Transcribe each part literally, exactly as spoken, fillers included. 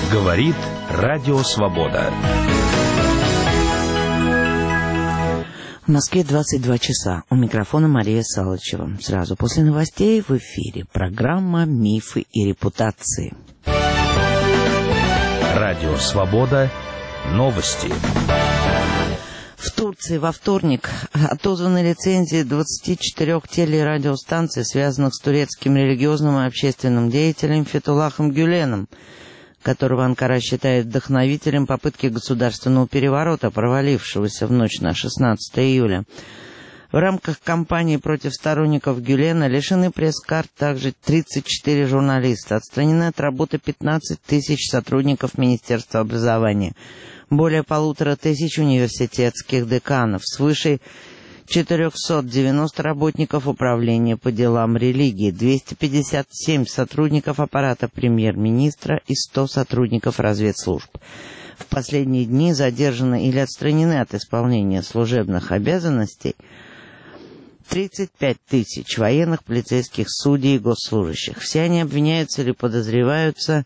Говорит Радио Свобода. В Москве двадцать два часа. У микрофона Мария Салычева. Сразу после новостей в эфире программа «Мифы и репутации». Радио Свобода. Новости. В Турции во вторник отозваны лицензии двадцати четырёх телерадиостанций, связанных с турецким религиозным и общественным деятелем Фетхуллахом Гюленом, которого Анкара считает вдохновителем попытки государственного переворота, провалившегося в ночь на шестнадцатое июля. В рамках кампании против сторонников Гюлена лишены пресс-карт также тридцать четыре журналиста, отстранены от работы пятнадцать тысяч сотрудников Министерства образования, более полутора тысяч университетских деканов, свыше четыреста девяносто работников управления по делам религии, двести пятьдесят семь сотрудников аппарата премьер-министра и сто сотрудников разведслужб. В последние дни задержаны или отстранены от исполнения служебных обязанностей тридцать пять тысяч военных, полицейских, судей и госслужащих. Все они обвиняются или подозреваются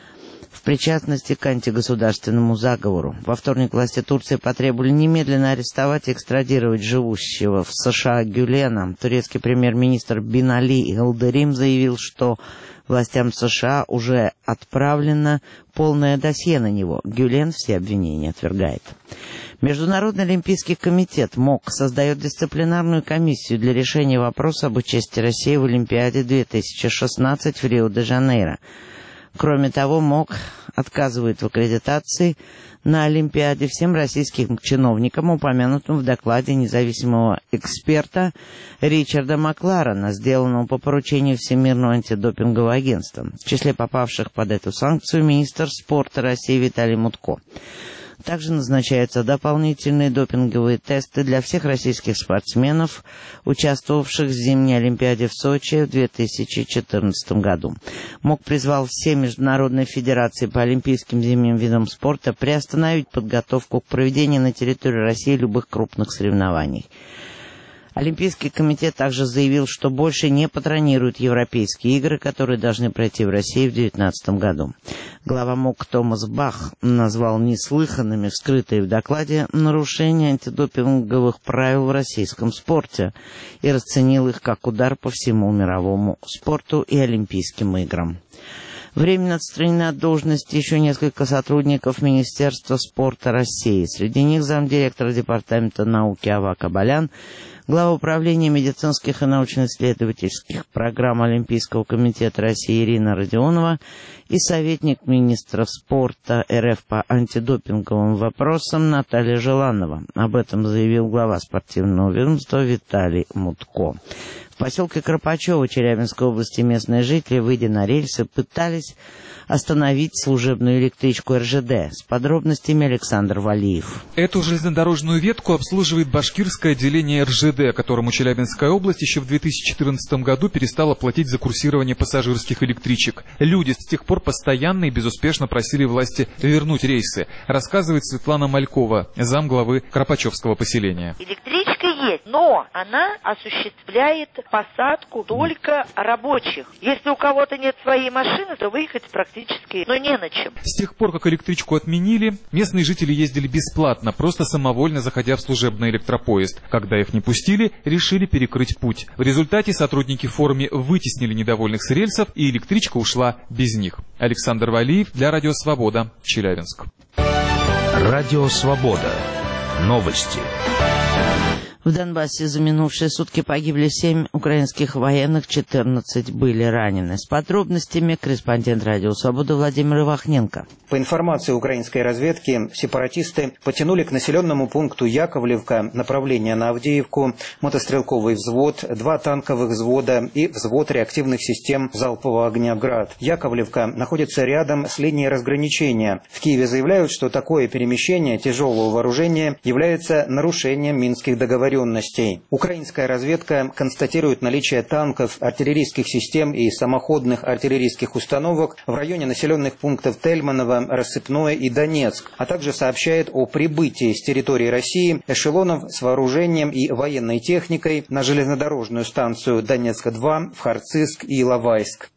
в причастности к антигосударственному заговору. Во вторник власти Турции потребовали немедленно арестовать и экстрадировать живущего в США Гюлена. Турецкий премьер-министр Бинали Йылдырим заявил, что властям США уже отправлено полное досье на него. Гюлен все обвинения отвергает. Международный олимпийский комитет МОК создает дисциплинарную комиссию для решения вопроса об участии России в Олимпиаде две тысячи шестнадцать в Рио-де-Жанейро. Кроме того, МОК отказывает в аккредитации на Олимпиаде всем российским чиновникам, упомянутым в докладе независимого эксперта Ричарда Макларена, сделанного по поручению Всемирного антидопингового агентства. В числе попавших под эту санкцию министр спорта России Виталий Мутко. Также назначаются дополнительные допинговые тесты для всех российских спортсменов, участвовавших в зимней Олимпиаде в Сочи в две тысячи четырнадцатом году. МОК призвал все международные федерации по олимпийским зимним видам спорта приостановить подготовку к проведению на территории России любых крупных соревнований. Олимпийский комитет также заявил, что больше не патронирует европейские игры, которые должны пройти в России в две тысячи девятнадцатом году. Глава МОК Томас Бах назвал неслыханными вскрытые в докладе нарушения антидопинговых правил в российском спорте и расценил их как удар по всему мировому спорту и Олимпийским играм. Временно отстранены от должности еще несколько сотрудников Министерства спорта России. Среди них замдиректора Департамента науки Ава Кабалян, глава управления медицинских и научно-исследовательских программ Олимпийского комитета России Ирина Родионова и советник министра спорта РФ по антидопинговым вопросам Наталья Желанова. Об этом заявил глава спортивного ведомства Виталий Мутко. В поселке Кропачево Челябинской области местные жители, выйдя на рельсы, пытались остановить служебную электричку эр жэ дэ. С подробностями Александр Валиев. Эту железнодорожную ветку обслуживает башкирское отделение эр жэ дэ, которому Челябинская область еще в две тысячи четырнадцатом году перестала платить за курсирование пассажирских электричек. Люди с тех пор постоянно и безуспешно просили власти вернуть рейсы, рассказывает Светлана Малькова, замглавы Кропачевского поселения. Электричка есть, но она осуществляет посадку только рабочих. Если у кого-то нет своей машины, то выехать практически но не на чем. С тех пор, как электричку отменили, местные жители ездили бесплатно, просто самовольно заходя в служебный электропоезд. Когда их не пустили, решили перекрыть путь. В результате сотрудники в форме вытеснили недовольных с рельсов, и электричка ушла без них. Александр Валиев для Радио Свобода, Челябинск. Радио Свобода. Новости. В Донбассе за минувшие сутки погибли семь украинских военных, четырнадцать были ранены. С подробностями корреспондент Радио Свобода Владимир Ивахненко. По информации украинской разведки, сепаратисты потянули к населенному пункту Яковлевка направление на Авдеевку, мотострелковый взвод, два танковых взвода и взвод реактивных систем залпового огня «Град». Яковлевка находится рядом с линией разграничения. В Киеве заявляют, что такое перемещение тяжелого вооружения является нарушением минских договоренностей. Украинская разведка констатирует наличие танков, артиллерийских систем и самоходных артиллерийских установок в районе населенных пунктов Тельманово, Рассыпное и Донецк, а также сообщает о прибытии с территории России эшелонов с вооружением и военной техникой на железнодорожную станцию Донецка-два в Харциск и Иловайск.